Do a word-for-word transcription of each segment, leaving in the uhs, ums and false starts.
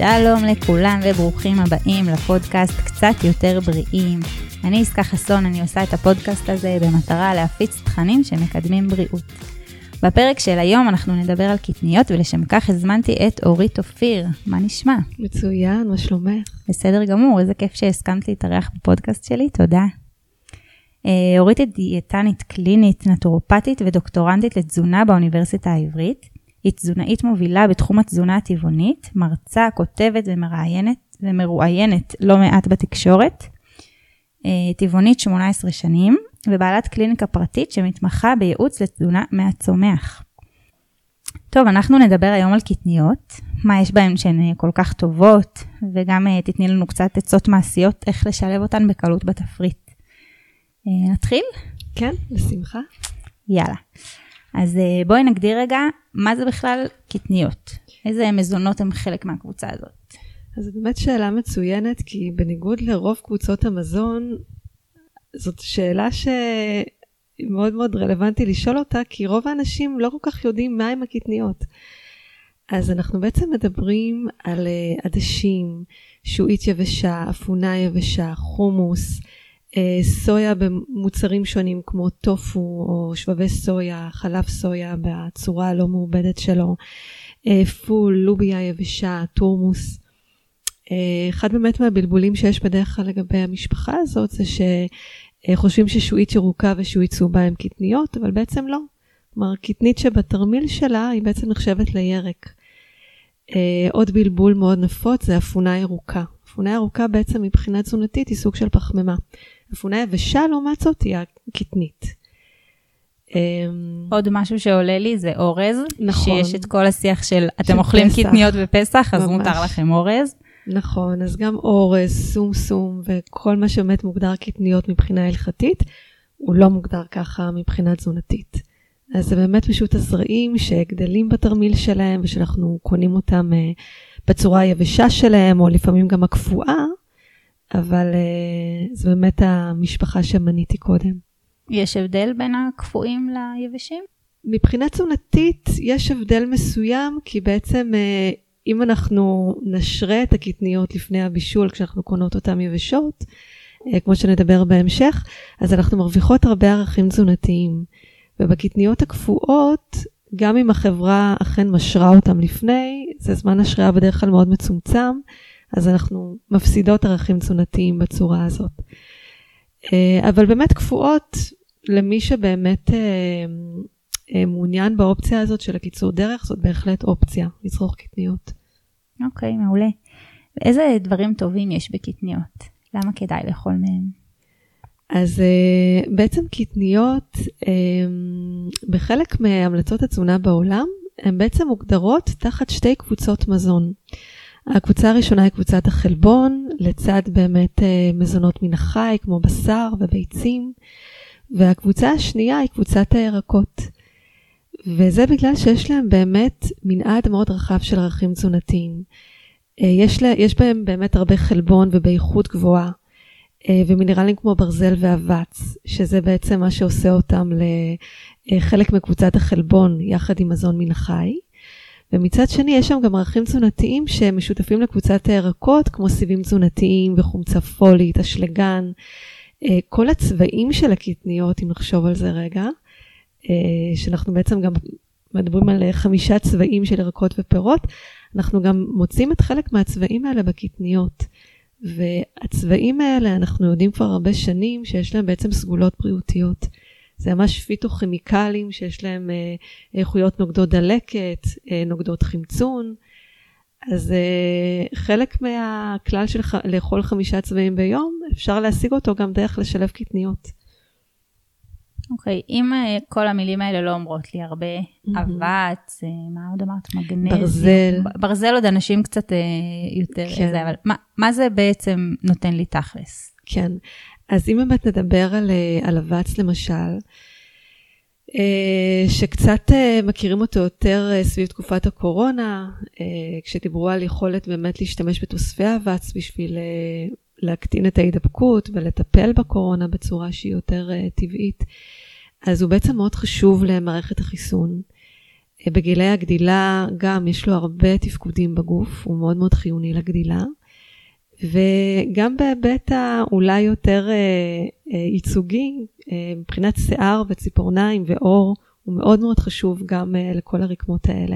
שלום לכולם וברוכים הבאים לפודקאסט קצת יותר בריאים. אני עסקה חסון, אני עושה את הפודקאסט הזה במטרה להפיץ תכנים שמקדמים בריאות. בפרק של היום אנחנו נדבר על קטניות, ולשם כך הזמנתי את אורית אופיר. מה נשמע? מצוין, מה שלומך? בסדר גמור, איזה כיף שהסכמת להתארח בפודקאסט שלי, תודה. אורית היא דיאטנית קלינית, נטורופטית ודוקטורנטית לתזונה באוניברסיטה העברית. היא תזונאית מובילה בתחום התזונה הטבעונית, מרצה, כותבת ומראיינת, ומרואיינת לא מעט בתקשורת. טבעונית שמונה עשרה שנים, ובעלת קליניקה פרטית שמתמחה בייעוץ לתזונה מהצומח. טוב, אנחנו נדבר היום על קטניות, מה יש בהן שהן כל כך טובות, וגם תתני לנו קצת עצות מעשיות איך לשלב אותן בקלות בתפריט. נתחיל? כן, בשמחה. יאללה. אז בואי נגדיר רגע, מה זה בכלל קטניות? איזה מזונות הם חלק מהקבוצה הזאת? אז זו באמת שאלה מצוינת, כי בניגוד לרוב קבוצות המזון, זאת שאלה שהיא מאוד מאוד רלוונטי לשאול אותה, כי רוב האנשים לא כל כך יודעים מה הם הקטניות. אז אנחנו בעצם מדברים על עדשים, שועית יבשה, אפונה יבשה, חומוס, סויה במוצרים שונים כמו טופו או שבבי סויה, חלב סויה בצורה הלא מעובדת שלו, פול, לוביה יבשה, טורמוס. אחד באמת מהבלבולים שיש בדרך כלל לגבי המשפחה הזאת זה שחושבים ששועית ירוקה ושועית צהובה הם קטניות, אבל בעצם לא. כלומר, קטנית שבתרמיל שלה היא בעצם נחשבת לירק. עוד בלבול מאוד נפוץ זה אפונה ירוקה. אפונה ירוקה בעצם מבחינה תזונתית היא סוג של פחמימה. אפונה יבשה לעומת זאת היא הקטנית. עוד משהו שעולה לי זה אורז. נכון. שיש את כל השיח של אתם אוכלים קטניות בפסח, אז מותר לכם אורז. נכון, אז גם אורז, סום סום וכל מה שבאמת מוגדר קטניות מבחינה הלכתית, הוא לא מוגדר ככה מבחינה תזונתית. אז זה באמת פשוט הזרעים שגדלים בתרמיל שלהם, ושאנחנו קונים אותם בצורה היבשה שלהם, או לפעמים גם הקפואה, אבל זה באמת המשפחה שמניתי קודם. יש הבדל בין הקפואים ליבשים? מבחינה תזונתית יש הבדל מסוים, כי בעצם אם אנחנו נשרה את הקטניות לפני הבישול, כשאנחנו קונות אותם יבשות, כמו שנדבר בהמשך, אז אנחנו מרוויחות הרבה ערכים תזונתיים. ובקטניות הקפואות, גם אם החברה אכן משרה אותם לפני, זה זמן השריעה בדרך כלל מאוד מצומצם, אז אנחנו מפסידות ערכים תזונתיים בצורה הזאת. אבל באמת קפואות, למי שבאמת מעוניין באופציה הזאת של הקיצור דרך, זאת בהחלט אופציה, לצרוך קטניות. אוקיי, מעולה. איזה דברים טובים יש בקטניות? למה כדאי לאכול מהם? אז uh, בעצם קטניות, um, בחלק מהמלצות התזונה בעולם, הן בעצם מוגדרות תחת שתי קבוצות מזון. הקבוצה הראשונה היא קבוצת החלבון, לצד באמת uh, מזונות מן החי, כמו בשר וביצים, והקבוצה השנייה היא קבוצת הירקות. וזה בגלל שיש להם באמת מנעד מאוד רחב של ערכים תזונתיים. Uh, יש, לה, יש בהם באמת הרבה חלבון ובאיכות גבוהה. ומינרלים כמו ברזל ואבץ, שזה בעצם מה שעושה אותם לחלק מקבוצת החלבון, יחד עם מזון מן החי. ומצד שני, יש שם גם ערכים תזונתיים שמשותפים לקבוצת הירקות, כמו סיבים תזונתיים וחומצה פולית, אשלגן. כל הצבעים של הקטניות, אם נחשוב על זה רגע, שאנחנו בעצם גם מדברים על חמישה צבעים של ירקות ופירות, אנחנו גם מוצאים את חלק מהצבעים האלה בקטניות. והצבעים האלה אנחנו יודעים כבר הרבה שנים שיש להם בעצם סגולות בריאותיות. זה ממש פיתוכימיקלים שיש להם איכויות נוגדות דלקת, נוגדות חמצון. אז חלק מהכלל של לאכול חמישה צבעים ביום, אפשר להשיג אותו גם דרך לשלב קטניות. אוקיי, okay, אם כל המילים האלה לא אומרות לי הרבה, mm-hmm. אבץ, מה עוד אמרת? מגנזיום. ברזל. ברזל עוד אנשים קצת יותר, כן. זה, אבל מה, מה זה בעצם נותן לי תכלס? כן, אז אם באמת נדבר על, על אבץ למשל, שקצת מכירים אותו יותר סביב תקופת הקורונה, כשדיברו על יכולת באמת להשתמש בתוספי אבץ בשביל להקטין את ההידבקות ולטפל בקורונה בצורה שהיא יותר טבעית, אז הוא בעצם מאוד חשוב למערכת החיסון. בגילי הגדילה גם יש לו הרבה תפקודים בגוף, הוא מאוד מאוד חיוני לגדילה. וגם בהיבט האולי יותר ייצוגי, מבחינת שיער וציפורניים ואור, הוא מאוד מאוד חשוב גם לכל הרקמות האלה.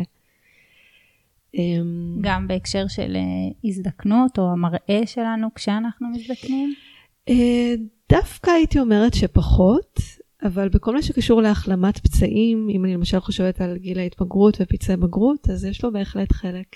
גם בהקשר של הזדקנות או המראה שלנו כשאנחנו מזדקנים? דווקא הייתי אומרת שפחות, אבל בכל מה שקשור להחלמת פצעים, אם אני למשל חושבת על גיל ההתבגרות ופצעי בגרות, אז יש לו בהחלט חלק,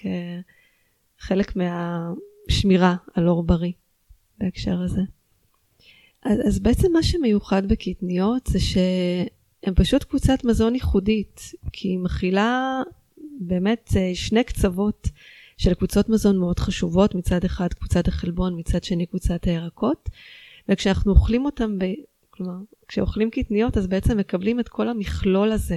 חלק מהשמירה על אור בריא בהקשר הזה. אז, אז בעצם מה שמיוחד בקטניות זה שהן פשוט קבוצת מזון ייחודית, כי היא מכילה באמת שני קצוות של קבוצות מזון מאוד חשובות, מצד אחד קבוצת החלבון, מצד שני קבוצת הירקות, וכשאנחנו אוכלים אותם, ב... כלומר, כשאוכלים קטניות אז בעצם מקבלים את כל המכלול הזה,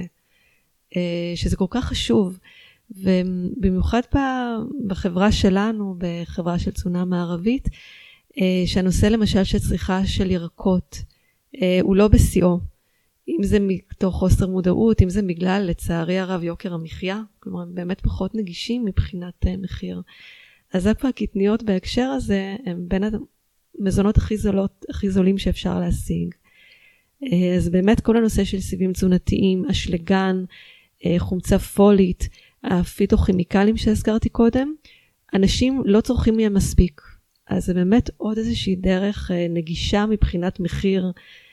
שזה כל כך חשוב, ובמיוחד בחברה שלנו, בחברה של תזונה מערבית, שהנושא למשל של צריכה של ירקות, הוא לא בשיאו, אם זה מתוך חוסר מודעות, אם זה בגלל לצערי הרב יוקר המחיה, כלומר הם באמת פחות נגישים מבחינת מחיר. אז דווקא הקטניות בהקשר הזה, הם בין המזונות הכי זולות, הכי זולים שאפשר להשיג. אז באמת כל הנושא של סיבים תזונתיים, אשלגן, חומצה פולית, הפיטוכימיקלים שהזכרתי קודם, אנשים לא צורכים מהם מספיק. אז זה באמת עוד איזושהי דרך נגישה מבחינת מחיר,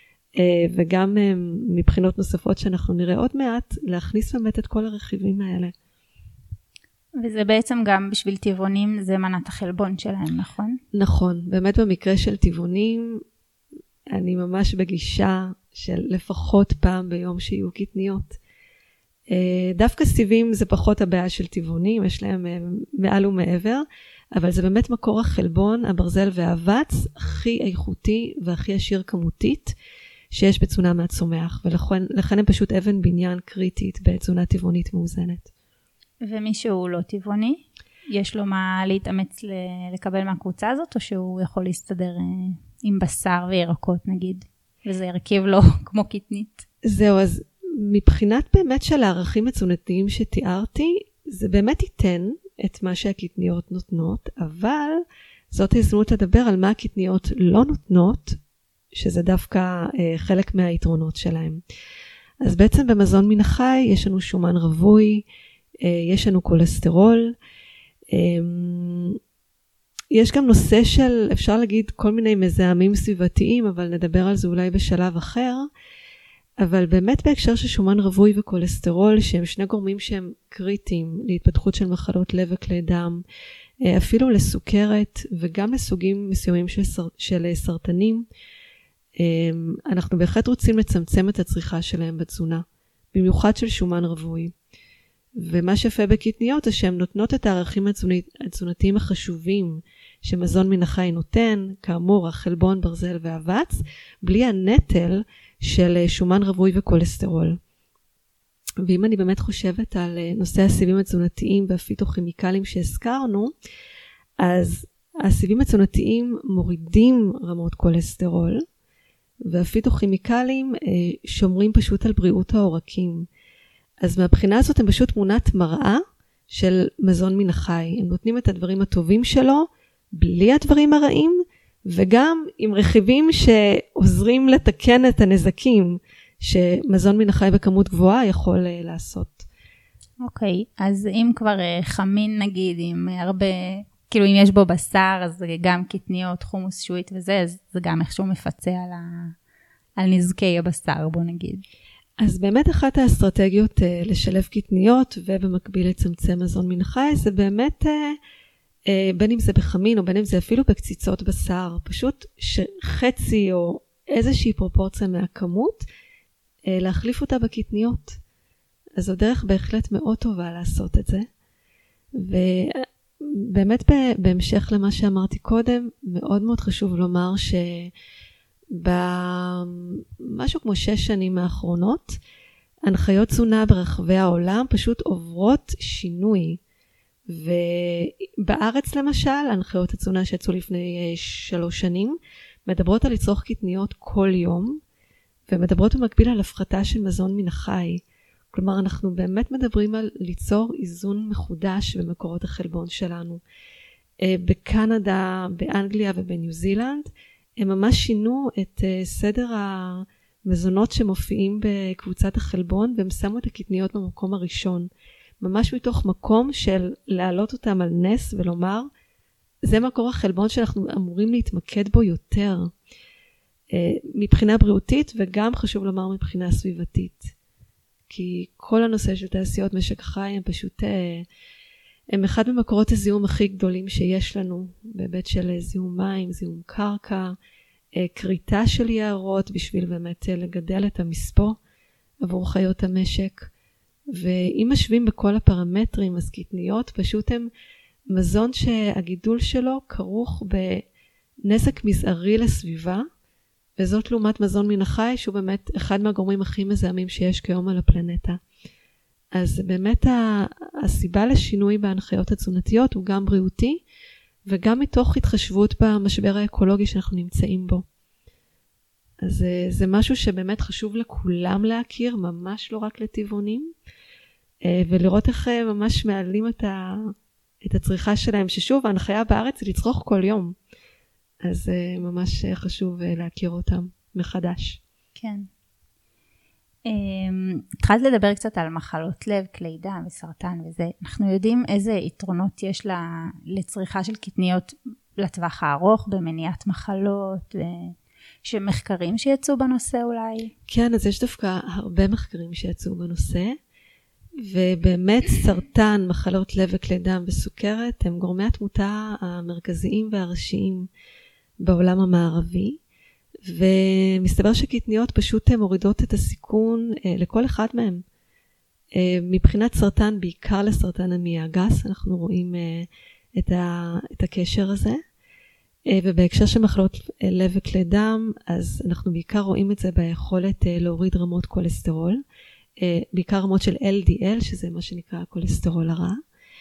וגם מבחינות נוספות שאנחנו נראה עוד מעט, להכניס באמת את כל הרכיבים האלה. וזה בעצם גם בשביל טבעונים, זה מנת החלבון שלהם, נכון? נכון, באמת במקרה של טבעונים, אני ממש בגישה של לפחות פעם ביום שיהיו קטניות. דווקא סיבים זה פחות הבעיה של טבעונים, יש להם מעל ומעבר, אבל זה באמת מקור החלבון, הברזל והאבץ, הכי איכותי והכי עשיר כמותית, שיש בתזונה מהצומח, ולכן הם פשוט אבן בניין קריטית בתזונה טבעונית מאוזנת. ומי שהוא לא טבעוני, יש לו מה להתאמץ לקבל מהקבוצה הזאת, או שהוא יכול להסתדר עם בשר וירקות נגיד, וזה ירכיב לו כמו קטנית? זהו, אז מבחינת באמת של הערכים התזונתיים שתיארתי, זה באמת ייתן את מה שהקטניות נותנות, אבל זאת ההזדמנות לדבר על מה הקטניות לא נותנות, שזה דווקא אה, חלק מהיתרונות שלהם. אז בעצם במזון מן החי יש לנו שומן רווי, אה, יש לנו כולסטרול, אה, יש גם נושא של, אפשר להגיד, כל מיני מזהמים סביבתיים, אבל נדבר על זה אולי בשלב אחר, אבל באמת בהקשר של שומן רווי וכולסטרול, שהם שני גורמים שהם קריטיים להתפתחות של מחלות לב וכלי דם, אה, אפילו לסוכרת וגם לסוגים מסוימים של, סר, של סרטנים, אנחנו בהחלט רוצים לצמצם את הצריכה שלהם בתזונה, במיוחד של שומן רווי. ומה שיפה בקטניות זה שהן נותנות את הערכים התזונתיים החשובים שמזון מן החי נותן, כאמור החלבון, ברזל והאבץ, בלי הנטל של שומן רווי וכולסטרול. ואם אני באמת חושבת על נושא הסיבים התזונתיים והפיטוכימיקלים שהזכרנו, אז הסיבים התזונתיים מורידים רמות כולסטרול, והפיטוכימיקלים שומרים פשוט על בריאות העורקים. אז מהבחינה הזאת הם פשוט תמונת מראה של מזון מן החי. הם נותנים את הדברים הטובים שלו, בלי הדברים הרעים, וגם עם רכיבים שעוזרים לתקן את הנזקים שמזון מן החי בכמות גבוהה יכול לעשות. אוקיי, אז אם כבר חמין נגיד, עם הרבה, כאילו אם יש בו בשר, אז גם קטניות, חומוס שועית וזה, אז זה גם איכשהו מפצה על, ה... על נזקי הבשר, בוא נגיד. אז באמת אחת האסטרטגיות לשלב קטניות ובמקביל לצמצם מזון מן החי, זה באמת בין אם זה בחמין או בין אם זה אפילו בקציצות בשר, פשוט שחצי או איזושהי פרופורציה מהכמות, להחליף אותה בקטניות. אז זו דרך בהחלט מאוד טובה לעשות את זה. ובאמת בהמשך למה שאמרתי קודם, מאוד מאוד חשוב לומר שבמשהו כמו שש שנים האחרונות, הנחיות תזונה ברחבי העולם פשוט עוברות שינוי. ובארץ למשל, הנחיות התזונה שיצאו לפני שלוש שנים, מדברות על לצרוך קטניות כל יום, ומדברות במקביל על הפחתה של מזון מן החי. כלומר, אנחנו באמת מדברים על ליצור איזון מחודש במקורות החלבון שלנו. בקנדה, באנגליה ובניו זילנד, הם ממש שינו את סדר המזונות שמופיעים בקבוצת החלבון, והם שמו את הקטניות במקום הראשון. ממש מתוך מקום של להעלות אותם על נס ולומר, זה מקור החלבון שאנחנו אמורים להתמקד בו יותר, מבחינה בריאותית וגם חשוב לומר מבחינה סביבתית. כי כל הנושא של תעשיות משק החי הם פשוט, הם אחד ממקורות הזיהום הכי גדולים שיש לנו, בהיבט של זיהום מים, זיהום קרקע, קריטה של יערות בשביל באמת לגדל את המספוא עבור חיות המשק. ואם משווים בכל הפרמטרים, אז קטניות פשוט הם מזון שהגידול שלו כרוך בנזק מזערי לסביבה, וזאת לעומת מזון מן החי, שהוא באמת אחד מהגורמים הכי מזהמים שיש כיום על הפלנטה. אז באמת הסיבה לשינוי בהנחיות התזונתיות הוא גם בריאותי, וגם מתוך התחשבות במשבר האקולוגי שאנחנו נמצאים בו. אז זה, זה משהו שבאמת חשוב לכולם להכיר, ממש לא רק לטבעונים, ולראות איך ממש מעלים את, ה, את הצריכה שלהם, ששוב, ההנחיה בארץ היא לצרוך כל יום. אז ממש חשוב להכיר אותם מחדש. כן. התחלת לדבר קצת על מחלות לב, כלי דם וסרטן וזה. אנחנו יודעים איזה יתרונות יש לצריכה של קטניות לטווח הארוך, במניעת מחלות, שמחקרים שיצאו בנושא אולי? כן, אז יש דווקא הרבה מחקרים שיצאו בנושא, ובאמת סרטן, מחלות לב וכלי דם וסוכרת הם גורמי התמותה המרכזיים והראשיים בעולם המערבי, ומסתבר שקטניות פשוט מורידות את הסיכון לכל אחד מהם. מבחינת סרטן, בעיקר לסרטן המעי הגס, אנחנו רואים את, ה, את הקשר הזה, ובהקשר של מחלות לב וכלי דם, אז אנחנו בעיקר רואים את זה ביכולת להוריד רמות כולסטרול, בעיקר רמות של אל די אל, שזה מה שנקרא כולסטרול הרע.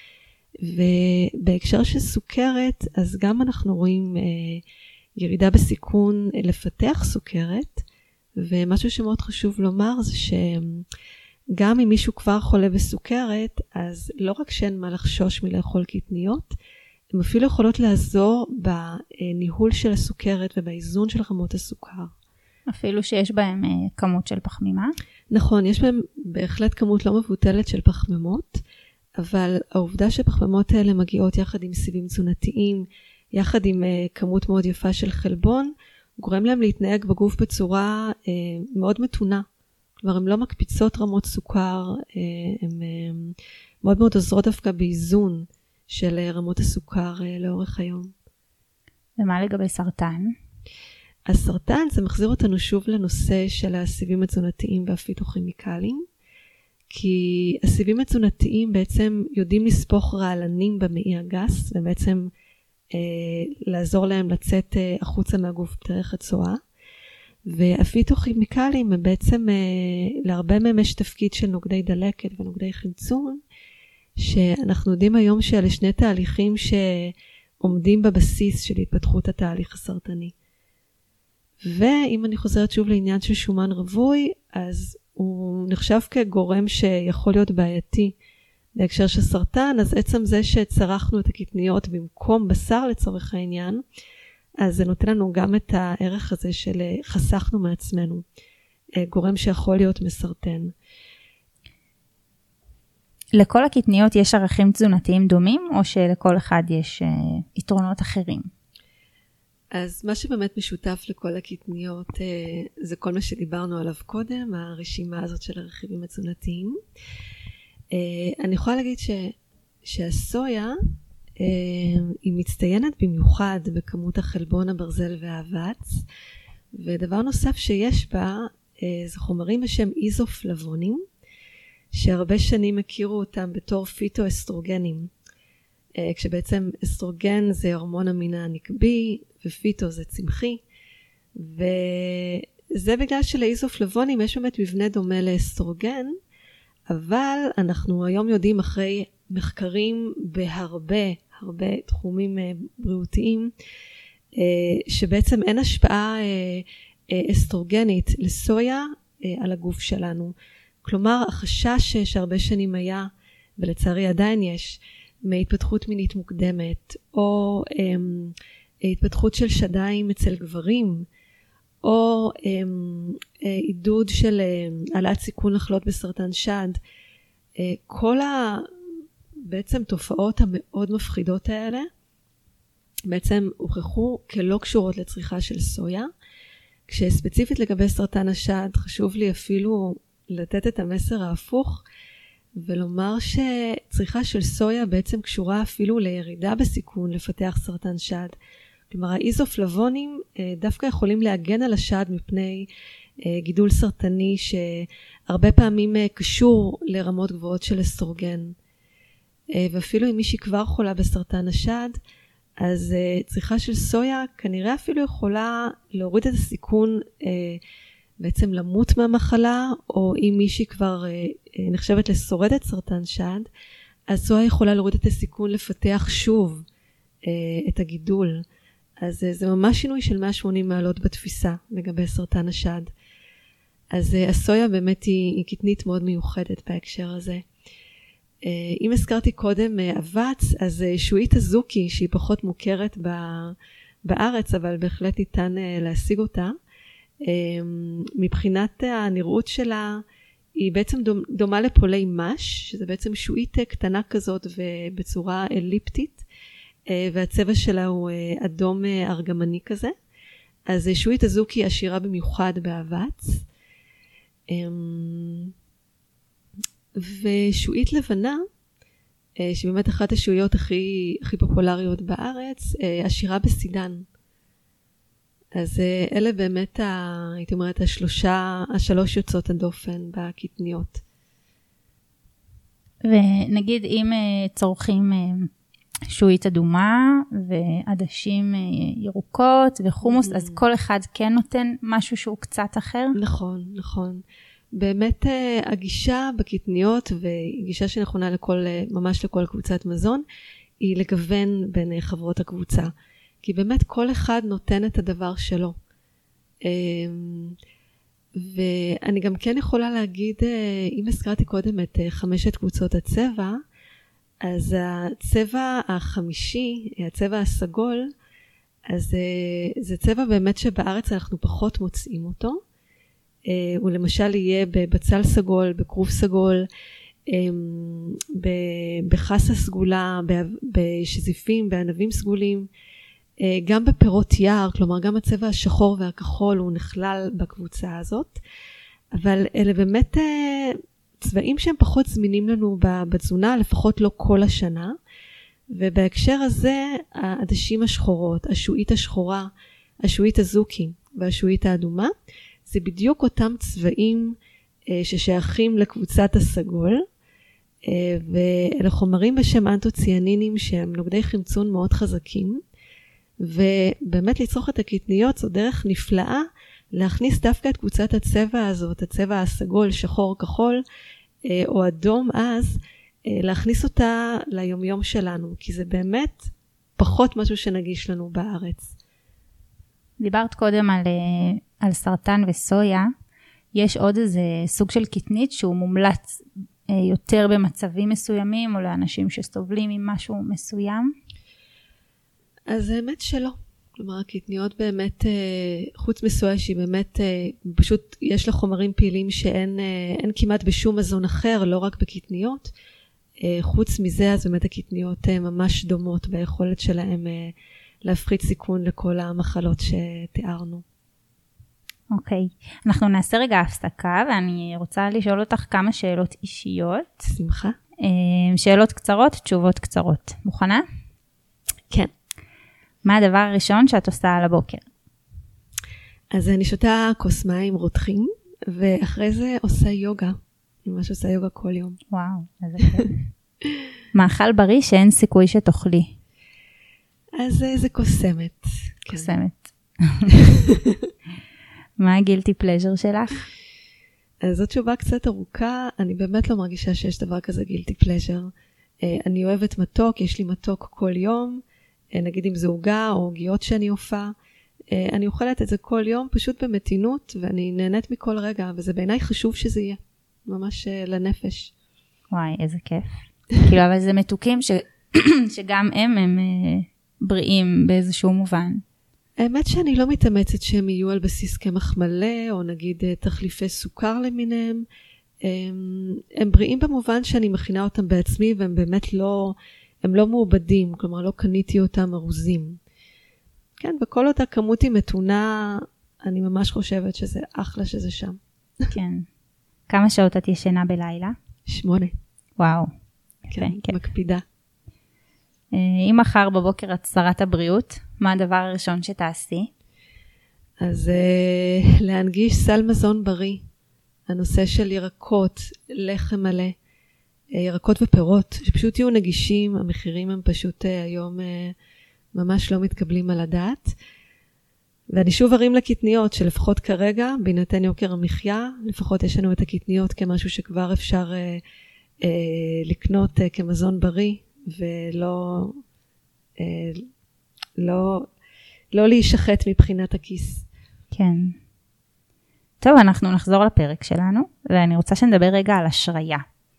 ובהקשר של סוכרת, אז גם אנחנו רואים ירידה בסיכון לפתח סוכרת, ומשהו שמאוד חשוב לומר זה שגם אם מישהו כבר חולה בסוכרת, אז לא רק שאין מה לחשוש מלאכול קטניות, הן אפילו יכולות לעזור בניהול של הסוכרת ובאיזון של רמות הסוכר. אפילו שיש בהם כמות של פחמימה? נכון, יש בהם בהחלט כמות לא מבוטלת של פחמימות, אבל העובדה שפחמימות האלה מגיעות יחד עם סיבים תזונתיים, יחד עם כמות מאוד יפה של חלבון, גורם להם להתנהג בגוף בצורה מאוד מתונה. כלומר, הן לא מקפיצות רמות סוכר, הן מאוד מאוד עוזרות דווקא באיזון של רמות הסוכר לאורך היום. ומה לגבי סרטן? הסרטן זה מחזיר אותנו שוב לנושא של הסיבים התזונתיים והפיתוכימיקלים, כי הסיבים התזונתיים בעצם יודעים לספוך רעלנים במעי הגס, ובעצם אה, לעזור להם לצאת אה, החוצה מהגוף דרך הצואה, והפיתוכימיקלים הם בעצם, אה, להרבה מהם יש תפקיד של נוגדי דלקת ונוגדי חמצון, שאנחנו יודעים היום שאלה שני תהליכים שעומדים בבסיס של התפתחות התהליך הסרטני. ואם אני חוזרת שוב לעניין של שומן רווי, אז הוא נחשב כגורם שיכול להיות בעייתי בהקשר של סרטן, אז עצם זה שצרכנו את הקטניות במקום בשר לצורך העניין, אז זה נותן לנו גם את הערך הזה של חסכנו מעצמנו, גורם שיכול להיות מסרטן. לכל הקטניות יש ערכים תזונתיים דומים, או שלכל אחד יש יתרונות אחרים? אז מה שבאמת משותף לכל הקטניות זה כל מה שדיברנו עליו קודם, הרשימה הזאת של הרכיבים התזונתיים. אני יכולה להגיד ש, שהסויה היא מצטיינת במיוחד בכמות החלבון, הברזל והאבץ, ודבר נוסף שיש בה זה חומרים בשם איזופלבונים, שהרבה שנים הכירו אותם בתור פיטואסטרוגנים, כשבעצם אסטרוגן זה הורמון המין הנקבי ופיטו זה צמחי, וזה בגלל שלאיזופלבונים יש באמת מבנה דומה לאסטרוגן, אבל אנחנו היום יודעים אחרי מחקרים בהרבה הרבה תחומים בריאותיים, שבעצם אין השפעה אסטרוגנית לסויה על הגוף שלנו. כלומר, החשש שהרבה שנים היה, ולצערי עדיין יש, מהתפתחות מינית מוקדמת, או אמ, התפתחות של שדיים אצל גברים, או אמ, עידוד של העלאת סיכון לחלות בסרטן שד, כל ה... בעצם תופעות המאוד מפחידות האלה, בעצם הוכחו כלא קשורות לצריכה של סויה, כשספציפית לגבי סרטן השד, חשוב לי אפילו לתת את המסר ההפוך, ולומר שצריכה של סויה בעצם קשורה אפילו לירידה בסיכון לפתח סרטן שד. כלומר, האיזופלבונים דווקא יכולים להגן על השד מפני גידול סרטני שהרבה פעמים קשור לרמות גבוהות של אסטרוגן. ואפילו אם מישהי כבר חולה בסרטן השד, אז צריכה של סויה כנראה אפילו יכולה להוריד את הסיכון בעצם למות מהמחלה, או אם מישהי כבר נחשבת לשורדת סרטן שד, אז סויה יכולה להוריד את הסיכון לפתח שוב את הגידול. אז זה ממש שינוי של מאה ושמונים מעלות בתפיסה לגבי סרטן השד. אז הסויה באמת היא, היא קטנית מאוד מיוחדת בהקשר הזה. אם הזכרתי קודם אבץ, אז שועית הזוקי שהיא פחות מוכרת בארץ, אבל בהחלט ניתן להשיג אותה. מבחינת הנראות שלה, היא בעצם דומה לפולי מש, שזה בעצם שועית קטנה כזאת ובצורה אליפטית, והצבע שלה הוא אדום ארגמני כזה. אז שועית הזוקי עשירה במיוחד באבץ. ושועית לבנה, שבאמת אחת השועיות הכי, הכי פופולריות בארץ, עשירה בסידן. אז אלה באמת, ה, הייתי אומרת, השלושה, השלוש יוצאות הדופן בקטניות. ונגיד אם צורכים שועית אדומה ועדשים ירוקות וחומוס, mm. אז כל אחד כן נותן משהו שהוא קצת אחר? נכון, נכון. באמת הגישה בקטניות, וגישה שנכונה לכל, ממש לכל קבוצת מזון, היא לגוון בין חברות הקבוצה. כי באמת כל אחד נותן את הדבר שלו. ואני גם כן יכולה להגיד, אם הזכרתי קודם את חמשת קבוצות הצבע, אז הצבע החמישי, הצבע הסגול, אז זה צבע באמת שבארץ אנחנו פחות מוצאים אותו. הוא למשל יהיה בבצל סגול, בכרוב סגול, בחסה סגולה, בשזיפים, בענבים סגולים, גם בפירות יער, כלומר גם הצבע השחור והכחול הוא נכלל בקבוצה הזאת, אבל אלה באמת צבעים שהם פחות זמינים לנו בתזונה, לפחות לא כל השנה, ובהקשר הזה העדשים השחורות, השועית השחורה, השועית הזוקי והשועית האדומה, זה בדיוק אותם צבעים ששייכים לקבוצת הסגול, ואלה חומרים בשם אנטוציאנינים שהם נוגדי חמצון מאוד חזקים, ובאמת לצרוך את הקטניות זו דרך נפלאה להכניס דווקא את קבוצת הצבע הזאת, הצבע הסגול, שחור, כחול או אדום אז, להכניס אותה ליומיום שלנו, כי זה באמת פחות משהו שנגיש לנו בארץ. דיברת קודם על, על סרטן וסויה, יש עוד איזה סוג של קטנית שהוא מומלץ יותר במצבים מסוימים, או לאנשים שסובלים עם משהו מסוים? אז האמת שלא. כלומר, הקטניות באמת, חוץ מסויה שהיא באמת, פשוט יש לה חומרים פעילים שאין אין כמעט בשום מזון אחר, לא רק בקטניות. חוץ מזה, אז באמת הקטניות ממש דומות ביכולת שלהם להפחית סיכון לכל המחלות שתיארנו. אוקיי, אנחנו נעשה רגע הפסקה, ואני רוצה לשאול אותך כמה שאלות אישיות. שמחה. שאלות קצרות, תשובות קצרות. מוכנה? כן. מה הדבר הראשון שאת עושה על הבוקר? אז אני שותה כוס מים רותחים, ואחרי זה עושה יוגה. אני ממש עושה יוגה כל יום. וואו, איזה כיף. מאכל בריא שאין סיכוי שתאכלי. אז זה קוסמת. קוסמת. מה הגילטי פלז'ר שלך? אז זאת תשובה קצת ארוכה, אני באמת לא מרגישה שיש דבר כזה גילטי פלז'ר. אני אוהבת מתוק, יש לי מתוק כל יום, נגיד אם זה עוגה או עוגיות שאני אופה. אני אוכלת את זה כל יום פשוט במתינות, ואני נהנית מכל רגע, וזה בעיניי חשוב שזה יהיה. ממש לנפש. וואי, איזה כיף. כאילו, אבל זה מתוקים ש... שגם הם הם בריאים באיזשהו מובן. האמת שאני לא מתאמצת שהם יהיו על בסיס קמח מלא, או נגיד תחליפי סוכר למיניהם. הם, הם בריאים במובן שאני מכינה אותם בעצמי, והם באמת לא, הם לא מעובדים, כלומר לא קניתי אותם ארוזים. כן, וכל אותה כמות היא מתונה, אני ממש חושבת שזה אחלה שזה שם. כן. כמה שעות את ישנה בלילה? שמונה. וואו. כן, כן. מקפידה. אם מחר בבוקר את שרת הבריאות, מה הדבר הראשון שתעשי? אז uh, להנגיש סל מזון בריא. הנושא של ירקות, לחם מלא, ירקות ופירות, שפשוט יהיו נגישים, המחירים הם פשוט uh, היום uh, ממש לא מתקבלים על הדעת. ואני שוב ארים לקטניות, שלפחות כרגע, בהינתן יוקר המחיה, לפחות יש לנו את הקטניות כמשהו שכבר אפשר uh, uh, לקנות uh, כמזון בריא, ולא uh, לא, לא להישחט מבחינת הכיס. כן. טוב, אנחנו נחזור לפרק שלנו, ואני רוצה שנדבר רגע על אשריה.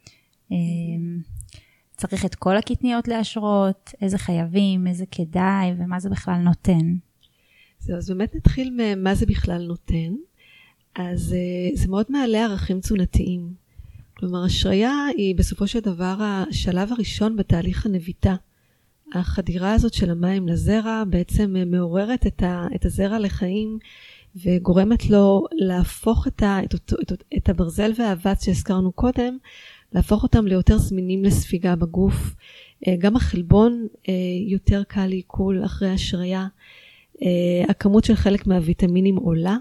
צריך את כל הקטניות להשרות, איזה חייבים, איזה כדאי, ומה זה בכלל נותן. זהו, אז באמת נתחיל ממה זה בכלל נותן. אז זה מאוד מעלה ערכים תזונתיים. כלומר, אשריה היא בסופו של דבר השלב הראשון בתהליך הנביטה. החדירה הזאת של המים לזרע בעצם מעוררת את, ה, את הזרע לחיים, וגורמת לו להפוך את, ה, את, אותו, את, את הברזל והאבץ שהזכרנו קודם, להפוך אותם ליותר זמינים לספיגה בגוף. גם החלבון יותר קל לעיכול אחרי אשריה. הכמות של חלק מהוויטמינים עולה.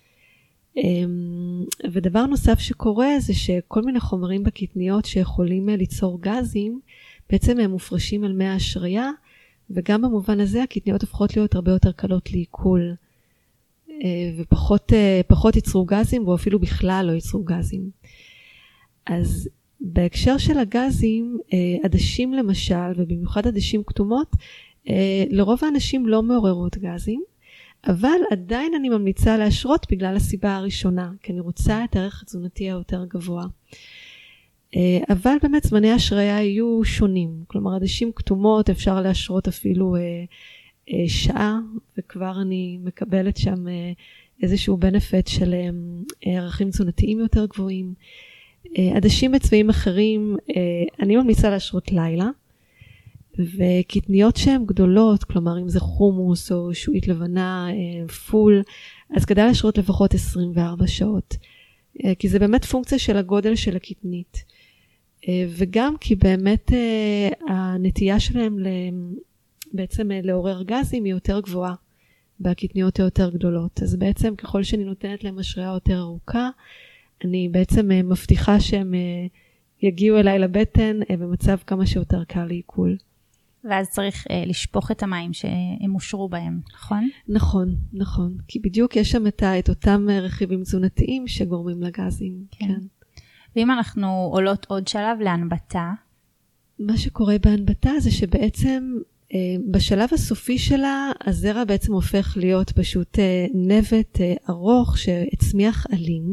ודבר נוסף שקורה זה שכל מיני חומרים בקטניות שיכולים ליצור גזים, בעצם הם מופרשים על מי האשריה, וגם במובן הזה הקטניות הופכות להיות הרבה יותר קלות לעיכול, ופחות פחות ייצרו גזים, או אפילו בכלל לא ייצרו גזים. אז בהקשר של הגזים, עדשים למשל, ובמיוחד עדשים כתומות, לרוב האנשים לא מעוררות גזים, אבל עדיין אני ממליצה להשרות בגלל הסיבה הראשונה, כי אני רוצה את הערך התזונתי היותר גבוה. אבל באמת זמני האשריה יהיו שונים, כלומר עדשים כתומות אפשר להשרות אפילו אה, אה, שעה, וכבר אני מקבלת שם אה, איזשהו בנפט של אה, ערכים תזונתיים יותר גבוהים. אה, עדשים בצבעים אחרים, אה, אני ממליצה להשרות לילה, וקטניות שהן גדולות, כלומר אם זה חומוס או שועית לבנה, אה, פול, אז כדאי להשרות לפחות עשרים וארבע שעות, אה, כי זה באמת פונקציה של הגודל של הקטנית. וגם כי באמת הנטייה שלהם בעצם לעורר גזים היא יותר גבוהה בקטניות היותר גדולות. אז בעצם ככל שאני נותנת להם אשריה יותר ארוכה, אני בעצם מבטיחה שהם יגיעו אליי לבטן במצב כמה שיותר קל לעיכול. ואז צריך לשפוך את המים שהם אושרו בהם, נכון? נכון, נכון. כי בדיוק יש שם את, את אותם רכיבים תזונתיים שגורמים לגזים. כן. כן. ואם אנחנו עולות עוד שלב להנבטה? מה שקורה בהנבטה זה שבעצם אה, בשלב הסופי שלה, הזרע בעצם הופך להיות פשוט אה, נבט אה, ארוך שהצמיח עלים,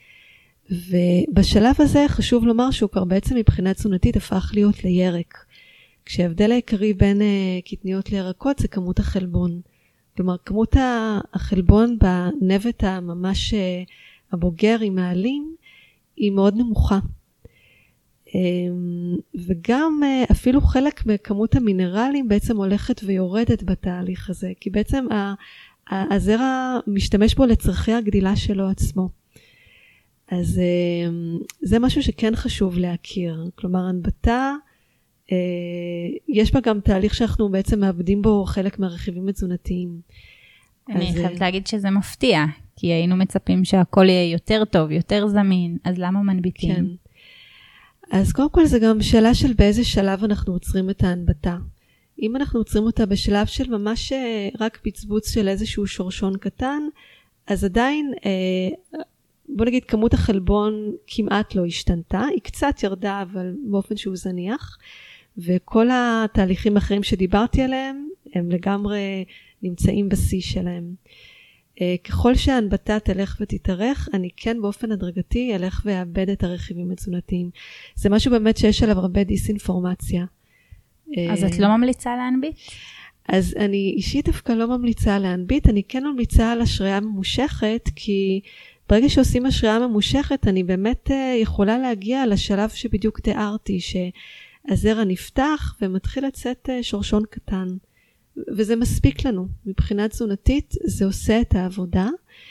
ובשלב הזה חשוב לומר שהוא כבר בעצם מבחינה תזונתית הפך להיות לירק. כשההבדל העיקרי בין אה, קטניות לירקות זה כמות החלבון. כלומר, כמות החלבון בנבט הממש אה, הבוגר עם העלים, היא מאוד נמוכה. וגם אפילו חלק מכמות המינרלים בעצם הולכת ויורדת בתהליך הזה, כי בעצם הזרע משתמש בו לצרכי הגדילה שלו עצמו. אז זה משהו שכן חשוב להכיר. כלומר, הנבטה, יש בה גם תהליך שאנחנו בעצם מאבדים בו חלק מהרכיבים התזונתיים. אני חייבת להגיד שזה מפתיע, כי היינו מצפים שהכל יהיה יותר טוב, יותר זמין, אז למה מנביטים? כן. אז קודם כל זה גם שאלה של באיזה שלב אנחנו עוצרים את ההנבטה. אם אנחנו עוצרים אותה בשלב של ממש רק בצבוץ של איזשהו שורשון קטן, אז עדיין, בוא נגיד, כמות החלבון כמעט לא השתנתה, היא קצת ירדה, אבל באופן שהוא זניח, וכל התהליכים האחרים שדיברתי עליהם, הם לגמרי נמצאים בשיא שלהם. ככל שההנבטה תלך ותתארך, אני כן באופן הדרגתי אלך ואאבד את הרכיבים התזונתיים. זה משהו באמת שיש עליו הרבה דיסאינפורמציה. אז את לא ממליצה להנביט? אז אני אישית דווקא לא ממליצה להנביט, אני כן ממליצה על השרייה ממושכת, כי ברגע שעושים השרייה ממושכת, אני באמת יכולה להגיע לשלב שבדיוק תיארתי, שהזרע נפתח ומתחיל לצאת שורשון קטן. וזה מספיק לנו. מבחינה תזונתית זה עושה את העבודה.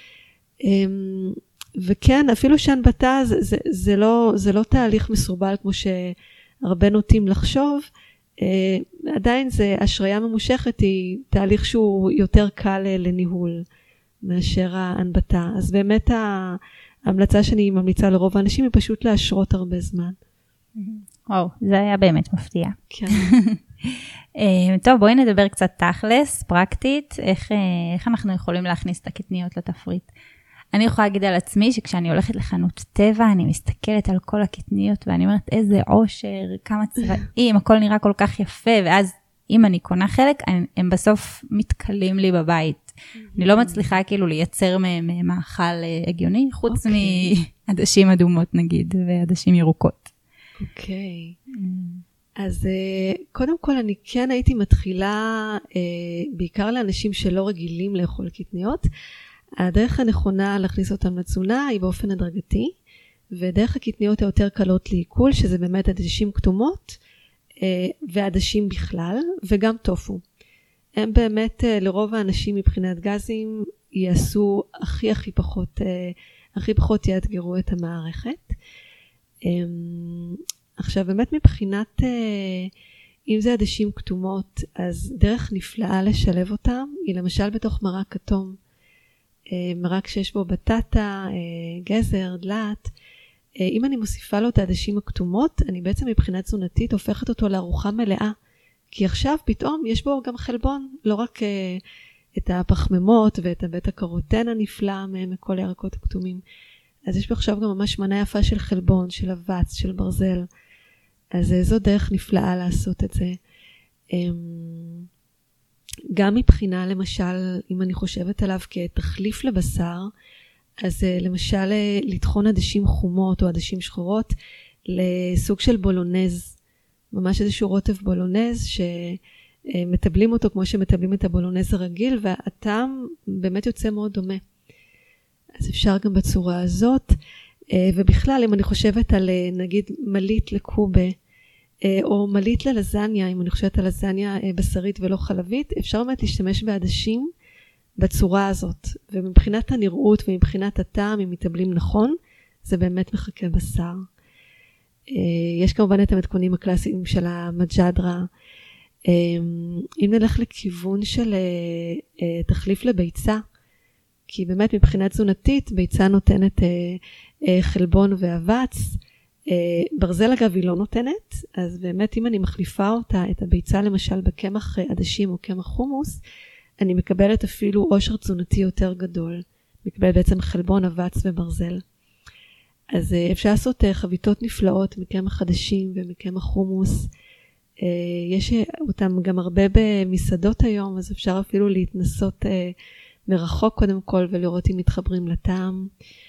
וכן, אפילו שהנבטה זה, זה, זה, לא, זה לא תהליך מסורבל כמו שהרבה נוטים לחשוב, עדיין זה, השרייה ממושכת היא תהליך שהוא יותר קל לניהול מאשר ההנבטה. אז באמת ההמלצה שאני ממליצה לרוב האנשים היא פשוט להשרות הרבה זמן. וואו, זה היה באמת מפתיע. כן. טוב, בואי נדבר קצת תכלס, פרקטית, איך, איך אנחנו יכולים להכניס את הקטניות לתפריט. אני יכולה להגיד על עצמי שכשאני הולכת לחנות טבע, אני מסתכלת על כל הקטניות, ואני אומרת איזה עושר, כמה צבעים, הכל נראה כל כך יפה, ואז אם אני קונה חלק, הם בסוף מתקלים לי בבית. אני לא מצליחה כאילו לייצר מהם מאכל הגיוני, חוץ מעדשים אדומות נגיד, ועדשים ירוקות. אוקיי. אז קודם כל אני כן הייתי מתחילה, בעיקר לאנשים שלא רגילים לאכול קטניות, הדרך הנכונה להכניס אותם לתזונה היא באופן הדרגתי, ודרך הקטניות היותר קלות לעיכול, שזה באמת עדשים כתומות, ועדשים בכלל, וגם טופו. הם באמת לרוב האנשים מבחינת גזים יעשו הכי הכי פחות, הכי פחות יאתגרו את המערכת. עכשיו באמת מבחינת, אם זה עדשים כתומות, אז דרך נפלאה לשלב אותם, היא למשל בתוך מרק כתום, מרק שיש בו בטטה, גזר, דלת. אם אני מוסיפה לו את העדשים הכתומות, אני בעצם מבחינה תזונתית הופכת אותו לארוחה מלאה, כי עכשיו פתאום יש בו גם חלבון, לא רק את הפחמימות ואת הבית הקרוטן הנפלא מכל הירקות הכתומים, אז יש בו עכשיו גם ממש מנה יפה של חלבון, של אבץ, של ברזל, אז זו דרך נפלאה לעשות את זה. גם מבחינה למשל, אם אני חושבת עליו כתחליף לבשר, אז למשל לטחון עדשים חומות או עדשים שחורות לסוג של בולונז, ממש איזשהו רוטב בולונז שמטבלים אותו כמו שמטבלים את הבולונז הרגיל, והטעם באמת יוצא מאוד דומה. אז אפשר גם בצורה הזאת, ובכלל אם אני חושבת על נגיד מלית לקובה, או מלית ללזניה, אם אני חושבת על לזניה בשרית ולא חלבית, אפשר באמת להשתמש בעדשים בצורה הזאת, ומבחינת הנראות ומבחינת הטעם, אם מתאבלים נכון, זה באמת מחכה בשר. יש כמובן את המתכונים הקלאסיים של המג'דרה. אם נלך לכיוון של תחליף לביצה, כי באמת מבחינת תזונתית, ביצה נותנת חלבון ואבץ, ברזל אגב היא לא נותנת, אז באמת אם אני מחליפה אותה, את הביצה למשל בקמח עדשים או קמח חומוס, אני מקבלת אפילו עושר תזונתי יותר גדול, מקבלת בעצם חלבון, אבץ וברזל. אז אפשר לעשות חביתות נפלאות מקמח עדשים ומקמח חומוס, יש אותם גם הרבה במסעדות היום, אז אפשר אפילו להתנסות מרחוק קודם כל ולראות אם מתחברים לטעם.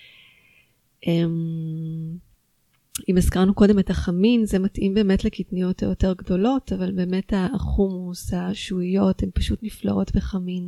אם הזכרנו קודם את החמין, זה מתאים באמת לקטניות יותר גדולות, אבל באמת החומוס, השועיות, הן פשוט נפלאות בחמין.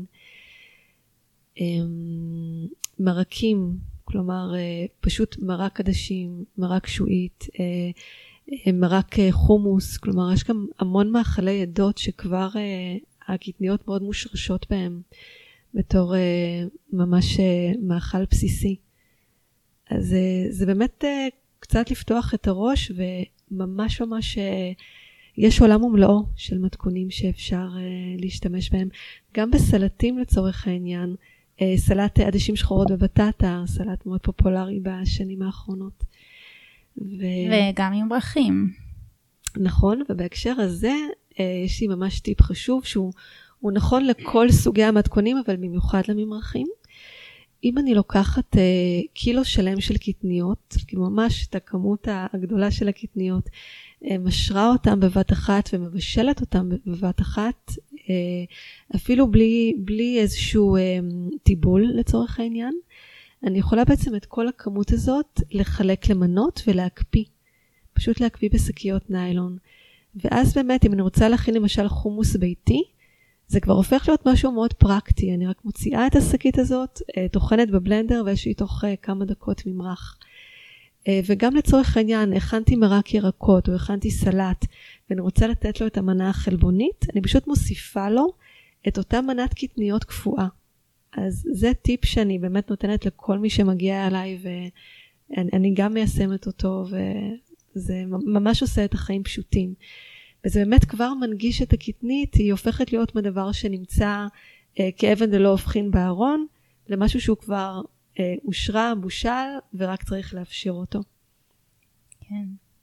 מרקים, כלומר פשוט מרק עדשים, מרק שועית, מרק חומוס, כלומר יש גם המון מאכלי עדות שכבר הקטניות מאוד מושרשות בהם, בתור ממש מאכל בסיסי. אז זה באמת קצת לפתוח את הראש, וממש ממש יש עולם ומלואו של מתכונים שאפשר להשתמש בהם. גם בסלטים לצורך העניין, סלט עדשים שחורות בבטטה, סלט מאוד פופולרי בשנים האחרונות. ו... וגם עם ברכים. נכון, ובהקשר הזה יש לי ממש טיפ חשוב, שהוא הוא נכון לכל סוגי המתכונים, אבל במיוחד לממרחים. אם אני לוקחת uh, קילו שלם של קטניות, כי ממש את הכמות הגדולה של הקטניות, uh, משרה אותם בבת אחת ומבשלת אותם בבת אחת, uh, אפילו בלי, בלי איזשהו טיבול לצורך העניין. אני יכולה בעצם את כל הכמות הזאת לחלק למנות ולהקפיא. פשוט להקפיא בשקיות ניילון. ואז באמת אם אני רוצה להכין למשל חומוס ביתי, זה כבר הופך להיות משהו מאוד פרקטי. אני רק מוציאה את השקית הזאת, תוכנת בבלנדר ויש לי תוך כמה דקות ממרח. וגם לצורך העניין, הכנתי מרק ירקות או הכנתי סלט, ואני רוצה לתת לו את המנה החלבונית, אני פשוט מוסיפה לו את אותה מנת קטניות קפואה. אז זה טיפ שאני באמת נותנת לכל מי שמגיע אליי, ואני גם מיישמת אותו, וזה ממש עושה את החיים פשוטים. וזה באמת כבר מנגיש את הקטנית, היא הופכת להיות מדבר שנמצא אה, כאבן דלא הופכין בארון, למשהו שהוא כבר אה, אושרה, בושל, ורק צריך להפשיר אותו. כן.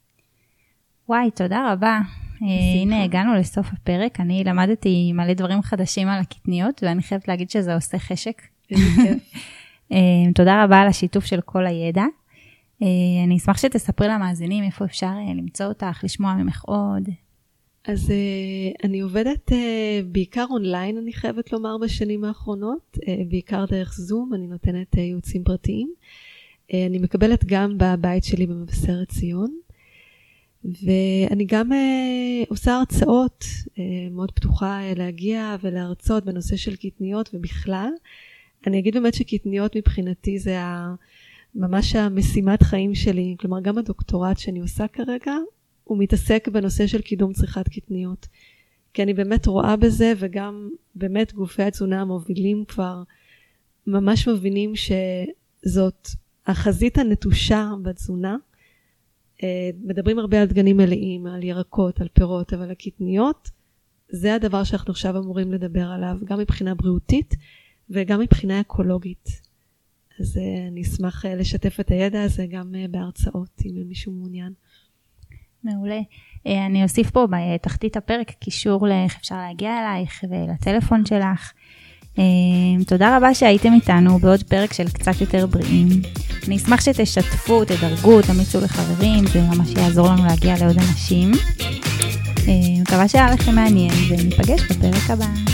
וואי, תודה רבה. אה, הנה, הגענו לסוף הפרק. אני למדתי מלא דברים חדשים על הקטניות, ואני חייבת להגיד שזה עושה חשק. איזה כיף. אה, תודה רבה על השיתוף של כל הידע. אה, אני אשמח שתספרי למאזינים איפה אפשר אה, למצוא אותך, לשמוע ממך עוד. אז uh, אני עובדת uh, בעיקר אונליין, אני חייבת לומר בשנים האחרונות, uh, בעיקר דרך זום, אני נותנת uh, ייעוצים פרטיים. Uh, אני מקבלת גם בבית שלי במבשרת ציון, ואני גם uh, עושה הרצאות, uh, מאוד פתוחה uh, להגיע ולהרצות בנושא של קטניות ובכלל. אני אגיד באמת שקטניות מבחינתי זה ה, ממש המשימת חיים שלי, כלומר גם הדוקטורט שאני עושה כרגע, הוא מתעסק בנושא של קידום צריכת קטניות. כי אני באמת רואה בזה, וגם באמת גופי התזונה המובילים כבר ממש מבינים שזאת החזית הנטושה בתזונה. מדברים הרבה על דגנים מלאים, על ירקות, על פירות, אבל הקטניות, זה הדבר שאנחנו עכשיו אמורים לדבר עליו, גם מבחינה בריאותית וגם מבחינה אקולוגית. אז אני אשמח לשתף את הידע הזה גם בהרצאות, אם מישהו מעוניין. מעולה. אני אוסיף פה בתחתית הפרק קישור לאיך אפשר להגיע אלייך ולטלפון שלך. תודה רבה שהייתם איתנו בעוד פרק של קצת יותר בריאים. אני אשמח שתשתפו, תדרגו, תמיצו לחברים, זה ממש יעזור לנו להגיע לעוד אנשים. מקווה שהיה לכם מעניין וניפגש בפרק הבא.